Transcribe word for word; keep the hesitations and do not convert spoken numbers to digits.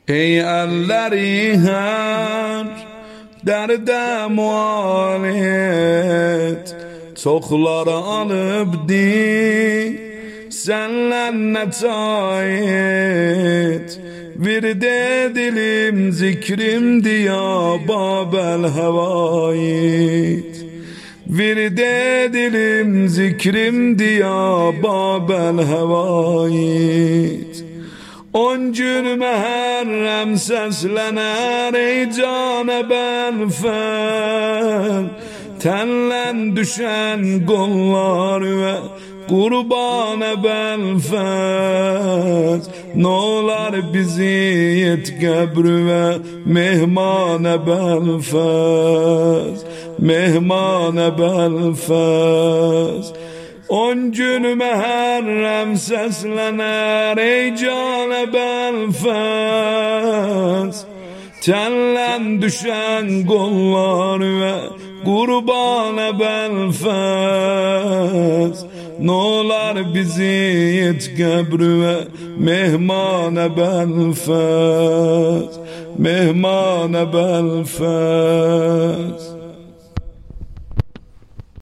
Ey elleri her derde mualet, çokları alıp di senle netayet. Virde dilim zikrim diya babel hevayet. Virde dilim zikrim diya babel hevayet. On gün meherrem seslener ey cane benfen. Tenlen düşen kollar ve kurbane belfez. Nolar bizi yet gebr ve mehmane belfez. Mehmane belfez. On gün meherrem seslener ey cane belfez. Tenlen düşen kollar ve kurbane belfez. Nolar bizi yet gebr ve mehmane belfez. Mehmane belfez.